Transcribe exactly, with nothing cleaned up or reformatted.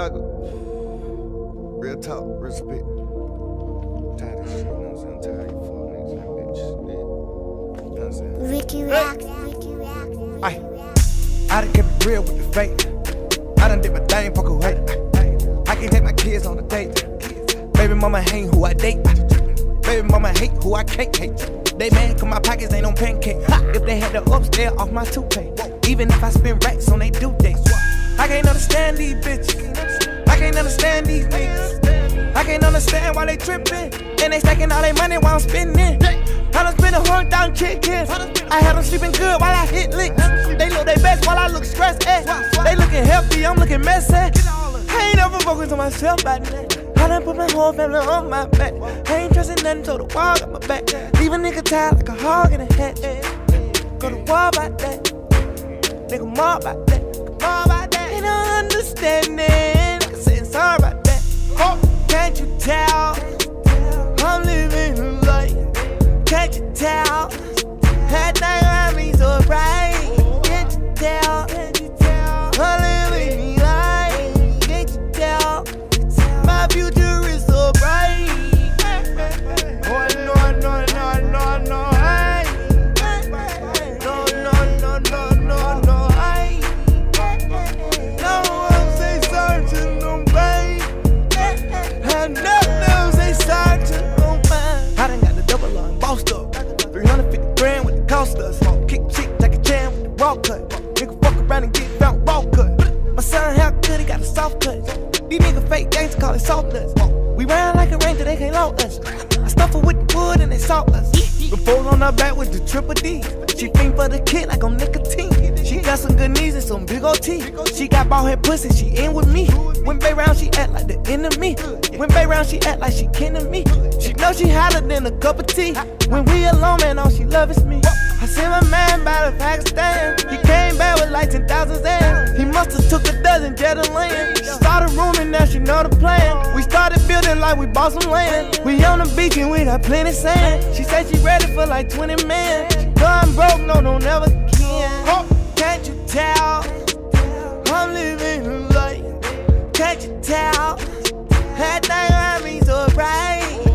Thugger. Real talk, real spit. Tired of shit, you know what I'm saying? I'm tired of you fuck niggas and bitches. Yeah. You know what I'm saying? Ricky Rocks, Ricky Rocks. Aye. I done kept it real with the fake. I done did my thing, fuck away. I can't take my kids on a date. Baby mama hate who I date. Baby mama hate who I can't hate. They mad cause my pockets ain't on pancake. If they had the ups, they're off my toupee. Even if I spend racks on they due dates. I can't understand these bitches. I can't understand these niggas. I can't understand why they trippin'. And they stacking all their money while I'm spending. I done spent a hundred thousand chickens. I had them sleeping good while I hit licks. They look their best while I look stressed. Eh. They looking healthy, I'm looking messy. I ain't never focused on myself by that. I done put my whole family on my back. I ain't trusting nothing, so the wall got my back. Leave a nigga tied like a hog in a hat. Go to war about that. Nigga more about that. More about that. Ain't no understanding. Nigga saying sorry about that. Oh, can't you tell? I'm living a life. Can't you tell? That night around me so bright. Can't you tell? I'm living a life. Can't you tell? My future is so bright. Oh no no no no no hey. No no no no no no hey. No one say searching no pain. I never say searching no pain. I done got the double on bossed up. three hundred fifty grand with the cost us. Kick cheek like a jam with the raw cut. Nigga fuck around and get found raw cut. My son how good he got a soft touch. These niggas fake gangsters call it soft nuts. We ride like a ranger, they can't load us. I stuff her with the wood and they salt us. The fold on her back with the triple D. She fiend for the kid like I'm nicotine. She got some good knees and some big old teeth. She got bald head pussy, she in with me. When Bay round, she act like the enemy. When Bay round, she act like she kidding me. She know she hotter than a cup of tea. When we alone, man, all she love is me. I sent my man by the Pakistan. He came back with like ten thousand Zans. He musta took a dozen jet of land. She started rooming, now she know the plan. We started building like we bought some land. We on the beach and we got plenty sand. She said she ready for like twenty men. She know I'm broke, no, don't ever